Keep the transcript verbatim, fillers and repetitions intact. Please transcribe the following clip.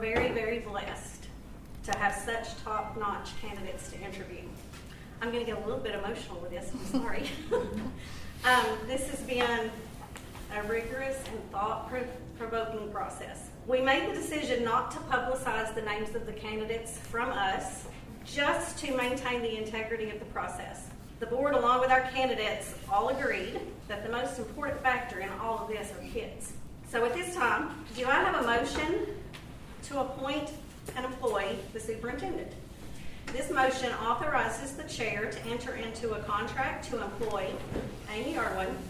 very, very blessed to have such top-notch candidates to interview. I'm going to get a little bit emotional with this, I'm sorry. um, this has been a rigorous and thought-provoking process. We made the decision not to publicize the names of the candidates from us, just to maintain the integrity of the process. The board, along with our candidates, all agreed that the most important factor in all of this are kids. So at this time, do I have a motion to appoint and employ the superintendent? This motion authorizes the chair to enter into a contract to employ Amy Irwin